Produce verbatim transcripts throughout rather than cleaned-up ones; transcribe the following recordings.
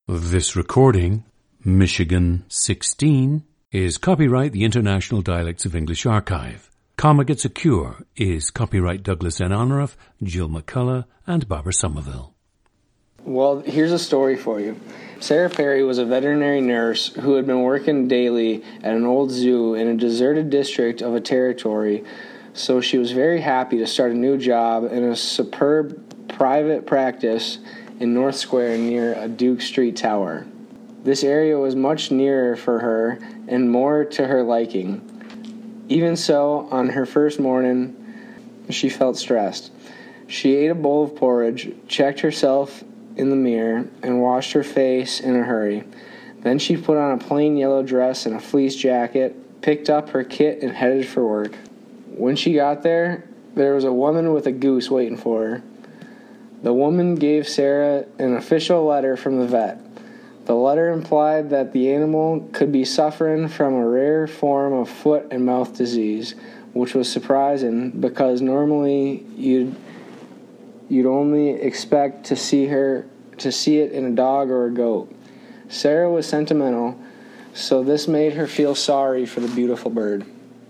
This recording, Michigan sixteen, is copyright the International Dialects of English Archive. Comma Gets a Cure is copyright Douglas N. Honorath, Jill McCullough, and Barbara Somerville. Well, here's a story for you. Sarah Perry was a veterinary nurse who had been working daily at an old zoo in a deserted district of a territory, so she was very happy to start a new job in a superb private practice in North Square near a Duke Street tower. This area was much nearer for her and more to her liking. Even so, on her first morning, she felt stressed. She ate a bowl of porridge, checked herself in the mirror, and washed her face in a hurry. Then she put on a plain yellow dress and a fleece jacket, picked up her kit, and headed for work. When she got there, there was a woman with a goose waiting for her. The woman gave Sarah an official letter from the vet. The letter implied that the animal could be suffering from a rare form of foot and mouth disease, which was surprising because normally you'd you'd only expect to see her to see it in a dog or a goat. Sarah was sentimental, so this made her feel sorry for the beautiful bird.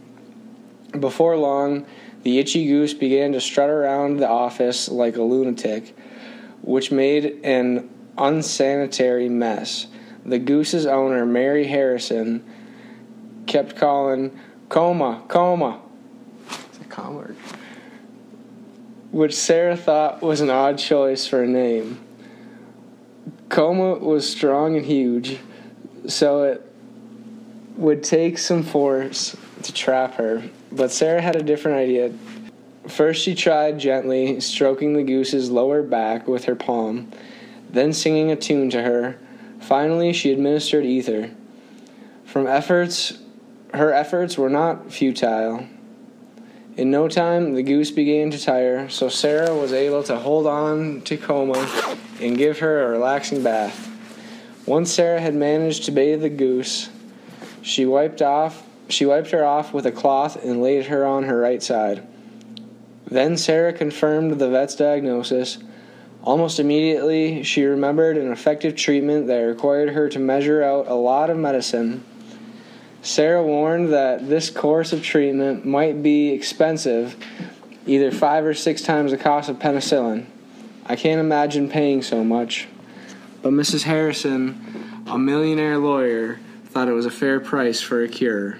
Before long, the itchy goose began to strut around the office like a lunatic, which made an unsanitary mess. The goose's owner, Mary Harrison, kept calling, "Coma, coma." It's a comma word. Which Sarah thought was an odd choice for a name. Coma was strong and huge, so it would take some force to trap her. But Sarah had a different idea. First, she tried gently stroking the goose's lower back with her palm, then singing a tune to her. Finally, she administered ether. From efforts, her efforts were not futile. In no time, the goose began to tire, so Sarah was able to hold on to Coma and give her a relaxing bath. Once Sarah had managed to bathe the goose, she wiped off She wiped her off with a cloth and laid her on her right side. Then Sarah confirmed the vet's diagnosis. Almost immediately, she remembered an effective treatment that required her to measure out a lot of medicine. Sarah warned that this course of treatment might be expensive, either five or six times the cost of penicillin. I can't imagine paying so much. But Missus Harrison, a millionaire lawyer, thought it was a fair price for a cure.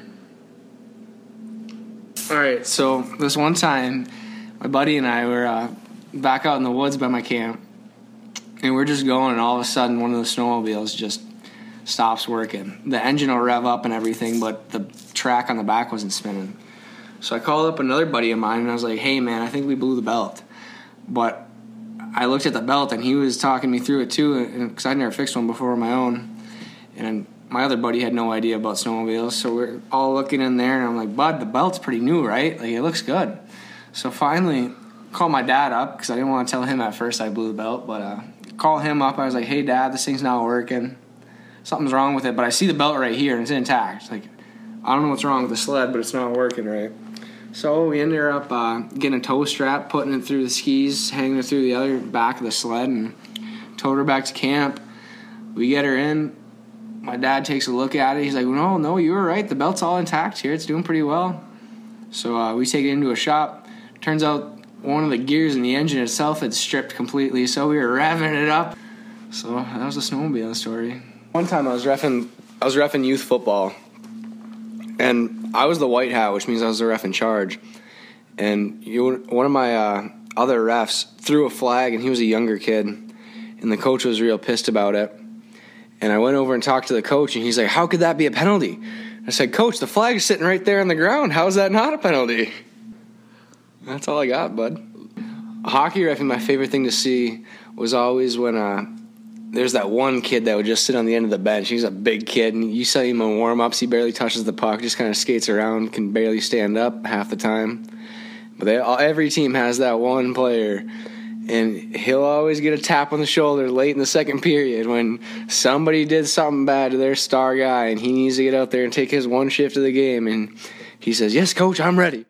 Alright, so this one time, my buddy and I were uh, back out in the woods by my camp, and we're just going, and all of a sudden one of the snowmobiles just stops working. The engine will rev up and everything, but the track on the back wasn't spinning. So I called up another buddy of mine, and I was like, "Hey man, I think we blew the belt." But I looked at the belt, and he was talking me through it too, because I'd never fixed one before on my own. And my other buddy had no idea about snowmobiles, so we're all looking in there, and I'm like, "Bud, the belt's pretty new, right? Like, it looks good." So finally, I called my dad up, because I didn't want to tell him at first I blew the belt, but uh, call him up. I was like, "Hey, Dad, this thing's not working. Something's wrong with it, but I see the belt right here, and it's intact. Like, I don't know what's wrong with the sled, but it's not working right." So we ended up uh, getting a tow strap, putting it through the skis, hanging it through the other back of the sled, and towed her back to camp. We get her in. My dad takes a look at it. He's like, no, no, you were right. The belt's all intact here. It's doing pretty well. So uh, we take it into a shop. Turns out one of the gears in the engine itself had stripped completely, so we were revving it up. So that was the snowmobile story. One time I was reffing, I was reffing youth football, and I was the white hat, which means I was the ref in charge. And you, one of my uh, other refs threw a flag, and he was a younger kid, and the coach was real pissed about it. And I went over and talked to the coach, and he's like, "How could that be a penalty?" I said, "Coach, the flag is sitting right there on the ground. How is that not a penalty?" That's all I got, bud. Hockey reffing, my favorite thing to see was always when uh, there's that one kid that would just sit on the end of the bench. He's a big kid, and you see him in warm-ups. He barely touches the puck, just kind of skates around, can barely stand up half the time. But they, every team has that one player, and he'll always get a tap on the shoulder late in the second period when somebody did something bad to their star guy, and he needs to get out there and take his one shift of the game. And he says, "Yes, coach, I'm ready."